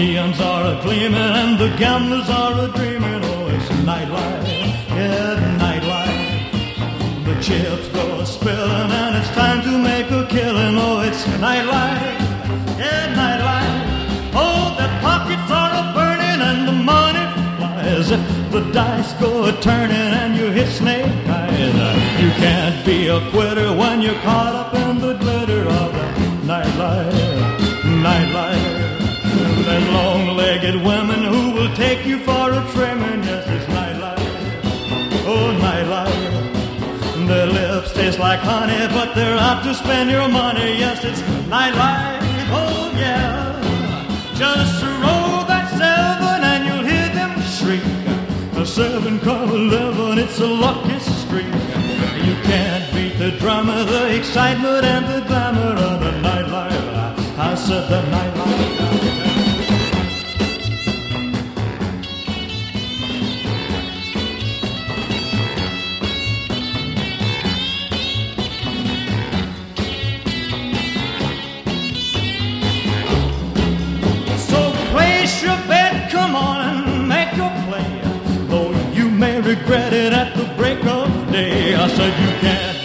neons are a-gleaming and the gamblers are a-dreaming. Oh, it's nightlife, yeah, nightlife. The chips go spilling and it's time to make a killing. Oh, it's nightlife, yeah, nightlife. Oh, the pockets are a-burning and the money flies. If the dice go a-turning and you hit snake eyes, you can't be a quitter when you're caught up in the glitter of the nightlife, nightlife. There's long-legged women who will take you for a trimming. Yes, it's nightlife, oh, nightlife. Their lips taste like honey, but they're out to spend your money. Yes, it's nightlife, oh, yeah. Just roll that 7 and you'll hear them shriek. A 7 come 11, it's a lucky streak. You can't beat the drama, the excitement and the glamour of the nightlife. I said the nightlife. So place your bet, come on and make a play. Though you may regret it at the break of day. I said you can't